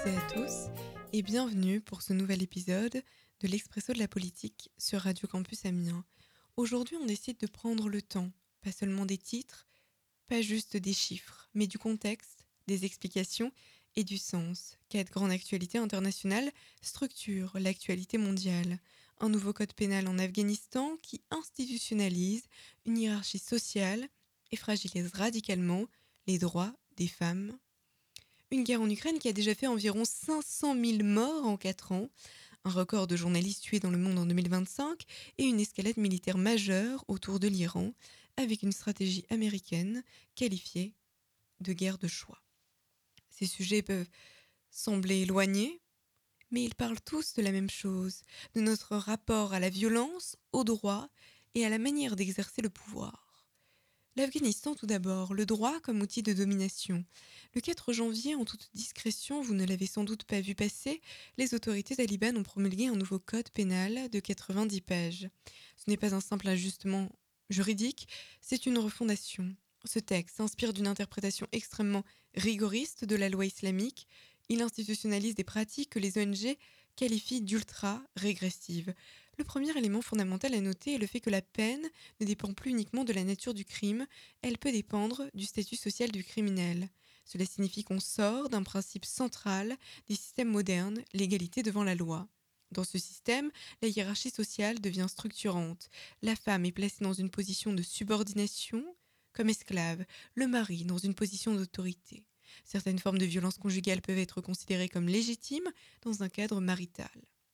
toutes et à tous et bienvenue pour ce nouvel épisode de l'Expresso de la politique sur Radio Campus Amiens. Aujourd'hui, on décide de prendre le temps, pas seulement des titres, pas juste des chiffres, mais du contexte, des explications et du sens. Quatre grandes actualités internationales structurent l'actualité mondiale. Un nouveau code pénal en Afghanistan qui institutionnalise une hiérarchie sociale et fragilise radicalement les droits des femmes. Une guerre en Ukraine qui a déjà fait environ 500 000 morts en 4 ans, un record de journalistes tués dans le monde en 2025 et une escalade militaire majeure autour de l'Iran avec une stratégie américaine qualifiée de guerre de choix. Ces sujets peuvent sembler éloignés, mais ils parlent tous de la même chose, de notre rapport à la violence, au droit et à la manière d'exercer le pouvoir. L'Afghanistan tout d'abord, le droit comme outil de domination. Le 4 janvier, en toute discrétion, vous ne l'avez sans doute pas vu passer, les autorités talibanes ont promulgué un nouveau code pénal de 90 pages. Ce n'est pas un simple ajustement juridique, c'est une refondation. Ce texte s'inspire d'une interprétation extrêmement rigoriste de la loi islamique. Il institutionnalise des pratiques que les ONG qualifient d'ultra-régressives. Le premier élément fondamental à noter est le fait que la peine ne dépend plus uniquement de la nature du crime, elle peut dépendre du statut social du criminel. Cela signifie qu'on sort d'un principe central des systèmes modernes, l'égalité devant la loi. Dans ce système, la hiérarchie sociale devient structurante. La femme est placée dans une position de subordination, comme esclave, le mari dans une position d'autorité. Certaines formes de violence conjugale peuvent être considérées comme légitimes dans un cadre marital.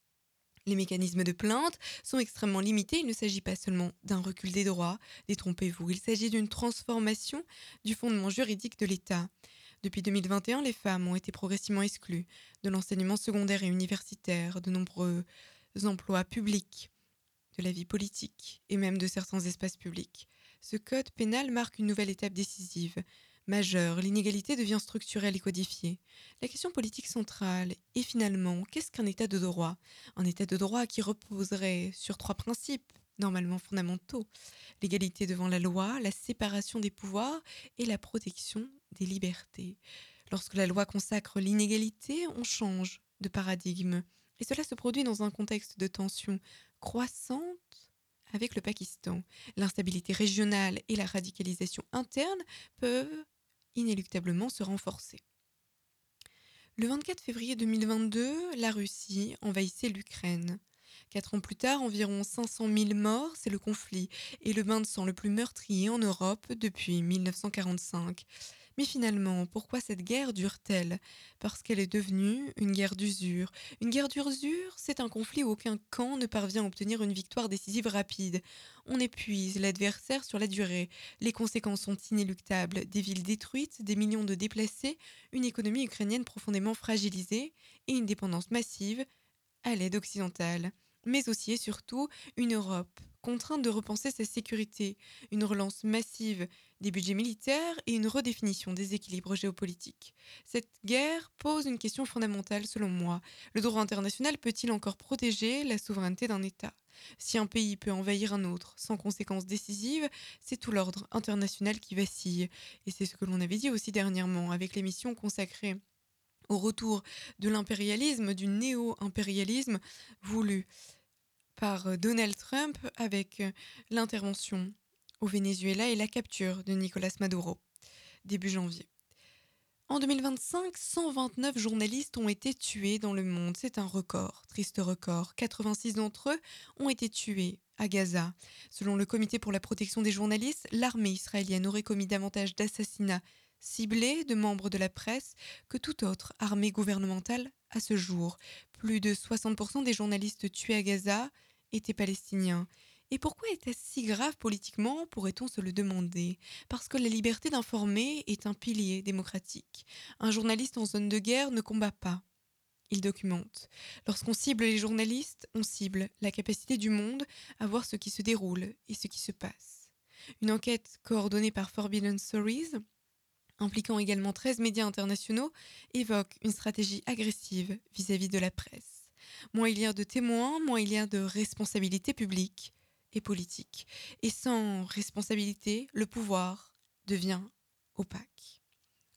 Les mécanismes de plainte sont extrêmement limités. Il ne s'agit pas seulement d'un recul des droits, détrompez-vous. Il s'agit d'une transformation du fondement juridique de l'État. Depuis 2021, les femmes ont été progressivement exclues de l'enseignement secondaire et universitaire, de nombreux emplois publics, de la vie politique et même de certains espaces publics. Ce code pénal marque une nouvelle étape décisive, majeure. L'inégalité devient structurelle et codifiée. La question politique centrale est finalement, qu'est-ce qu'un état de droit ? Un état de droit qui reposerait sur 3 principes normalement fondamentaux: l'égalité devant la loi, la séparation des pouvoirs et la protection des libertés. Lorsque la loi consacre l'inégalité, on change de paradigme. Et cela se produit dans un contexte de tension croissante avec le Pakistan. L'instabilité régionale et la radicalisation interne peuvent inéluctablement se renforcer. Le 24 février 2022, la Russie envahissait l'Ukraine. 4 ans plus tard, environ 500 000 morts, c'est le conflit et le bain de sang le plus meurtrier en Europe depuis 1945. Mais finalement, pourquoi cette guerre dure-t-elle ? Parce qu'elle est devenue une guerre d'usure. Une guerre d'usure, c'est un conflit où aucun camp ne parvient à obtenir une victoire décisive rapide. On épuise l'adversaire sur la durée. Les conséquences sont inéluctables. Des villes détruites, des millions de déplacés, une économie ukrainienne profondément fragilisée et une dépendance massive à l'aide occidentale, mais aussi et surtout une Europe contrainte de repenser sa sécurité, une relance massive des budgets militaires et une redéfinition des équilibres géopolitiques. Cette guerre pose une question fondamentale selon moi. Le droit international peut-il encore protéger la souveraineté d'un État ? Si un pays peut envahir un autre sans conséquences décisives, c'est tout l'ordre international qui vacille. Et c'est ce que l'on avait dit aussi dernièrement avec l'émission consacrée au retour de l'impérialisme, du néo-impérialisme voulu par Donald Trump avec l'intervention au Venezuela et la capture de Nicolás Maduro, début janvier. En 2025, 129 journalistes ont été tués dans le monde. C'est un record, triste record. 86 d'entre eux ont été tués à Gaza. Selon le Comité pour la protection des journalistes, l'armée israélienne aurait commis davantage d'assassinats ciblés de membres de la presse que toute autre armée gouvernementale à ce jour. Plus de 60% des journalistes tués à Gaza étaient palestiniens. Et pourquoi était-ce si grave politiquement, pourrait-on se le demander ? Parce que la liberté d'informer est un pilier démocratique. Un journaliste en zone de guerre ne combat pas, il documente. Lorsqu'on cible les journalistes, on cible la capacité du monde à voir ce qui se déroule et ce qui se passe. Une enquête coordonnée par Forbidden Stories, impliquant également 13 médias internationaux, évoque une stratégie agressive vis-à-vis de la presse. Moins il y a de témoins, moins il y a de responsabilités publiques et politiques. Et sans responsabilité, le pouvoir devient opaque.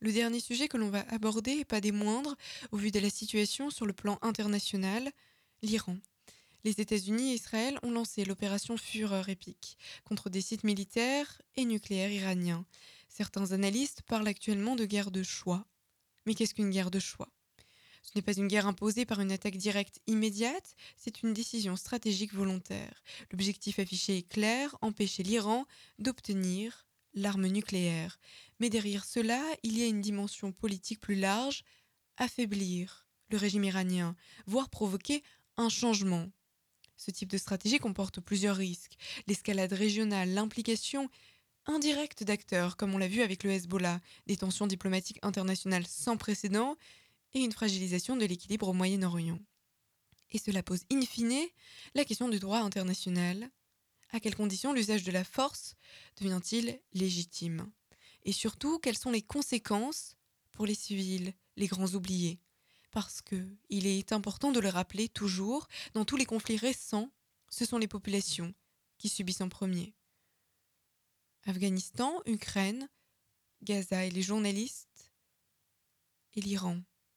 Le dernier sujet que l'on va aborder, et pas des moindres, au vu de la situation sur le plan international, l'Iran. Les États-Unis et Israël ont lancé l'opération Fureur épique contre des sites militaires et nucléaires iraniens. Certains analystes parlent actuellement de guerre de choix. Mais qu'est-ce qu'une guerre de choix? Ce n'est pas une guerre imposée par une attaque directe immédiate, c'est une décision stratégique volontaire. L'objectif affiché est clair, empêcher l'Iran d'obtenir l'arme nucléaire. Mais derrière cela, il y a une dimension politique plus large, affaiblir le régime iranien, voire provoquer un changement. Ce type de stratégie comporte plusieurs risques. L'escalade régionale, l'implication indirecte d'acteurs, comme on l'a vu avec le Hezbollah, des tensions diplomatiques internationales sans précédent et une fragilisation de l'équilibre au Moyen-Orient. Et cela pose in fine la question du droit international. À quelles conditions l'usage de la force devient-il légitime? Et surtout, quelles sont les conséquences pour les civils, les grands oubliés? Parce qu'il est important de le rappeler toujours, dans tous les conflits récents, ce sont les populations qui subissent en premier. Afghanistan, Ukraine, Gaza et les journalistes, et l'Iran.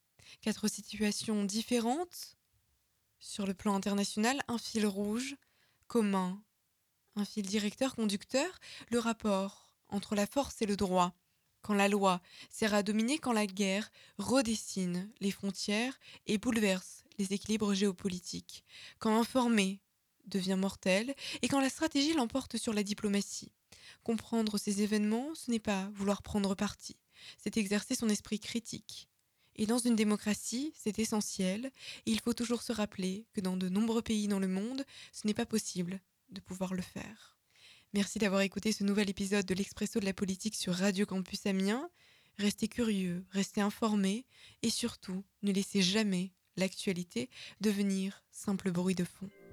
4 situations différentes. Sur le plan international, un fil rouge commun, un fil directeur conducteur, le rapport entre la force et le droit. Quand la loi sert à dominer, quand la guerre redessine les frontières et bouleverse les équilibres géopolitiques. Quand informer devient mortel et quand la stratégie l'emporte sur la diplomatie. Comprendre ces événements, ce n'est pas vouloir prendre parti, c'est exercer son esprit critique. Et dans une démocratie, c'est essentiel, et il faut toujours se rappeler que dans de nombreux pays dans le monde, ce n'est pas possible de pouvoir le faire. Merci d'avoir écouté ce nouvel épisode de l'Expresso de la politique sur Radio Campus Amiens. Restez curieux, restez informés, et surtout, ne laissez jamais l'actualité devenir simple bruit de fond.